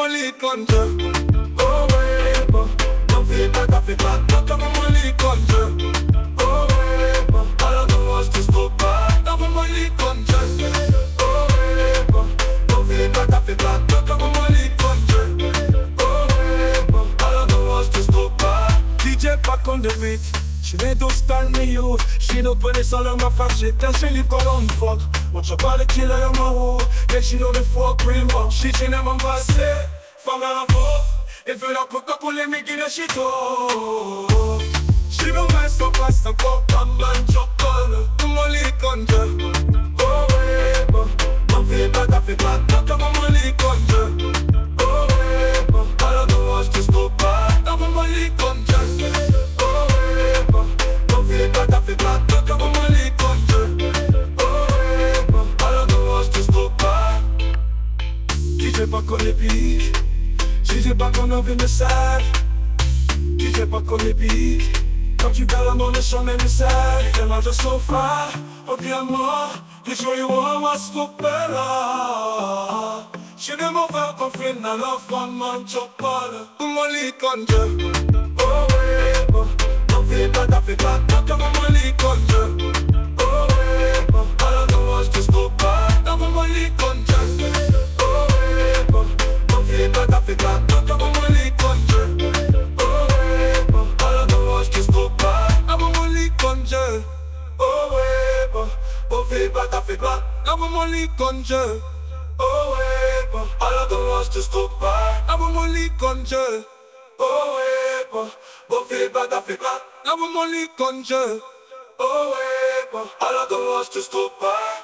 moli konje. Oh weba, non fi pas, toca mo moli konje. Oh weba, alla no was to stop, toca moli konje. Oh weba, non fi pas, toca mo moli konje. Oh weba, alla no was to stop. DJ Pac on the beat. She made those stand me youth. She don't put this all on my face. She tells me leave on fuck. Watch your body killer on my hoe. Yeah, she know the fuck real well. She n'a même pas assez. Femme à la fois. Et veut la coca pour les mecs de shit. She don't mess up as a cop. I'm man chocolate. Tout mon lit conjure. Oh ouais, non fais pas, non comme mon lit conjure. Oh ouais, alors no watch to stop. Dans mon lit conjure. DJ Pac on les pics, DJ Pac on envoie message. DJ Pac on les pics, quand tu perds l'amour ne chante mes messages. Fais mal de sofa, obviamente, les joyeux ont ma scopella. Je ne m'en vais pas finir à la fin, man, chopale. Tout mon lit conjure. Oh ouais, non fais pas, non comme mon lit conjure. Oh ouais, alors no watch to stop. Dans mon lit conjure. Oh ouais, non fais pas, non comme mon lit conjure. Oh ouais, alors no watch to stop. Dans mon lit conjure. Oh ouais, non fais pas, dans mon lit conjure. Oh ouais, alors no watch to stop. Dans mon lit conjure. Oh ouais, bon fais pas, dans mon lit conjure. Oh ouais, alors no watch to stop.